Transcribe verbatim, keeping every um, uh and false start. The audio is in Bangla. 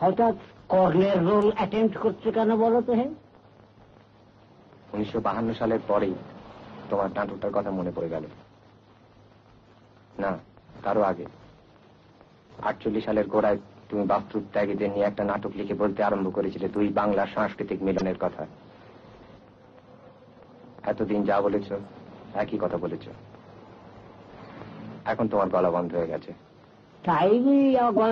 হঠাৎ কর্ণের রোল অ্যাটেম্প করছে কেন বলো তো? হে, উনিশশো বাহান্ন সালের পরেই তোমার নাটকটার কথা মনে পড়ে গেল। না, তারও আগে আটচল্লিশ সালের গোড়ায় তুমি বাস্তব ত্যাগীদের নিয়ে একটা নাটক লিখে বলতে আরম্ভ করেছিলে দুই বাংলার সাংস্কৃতিক মিলনের কথা। এতদিন যা বলেছ একই কথা বলেছ। এখন তোমার গলা বন্ধ হয়ে গেছে। তাই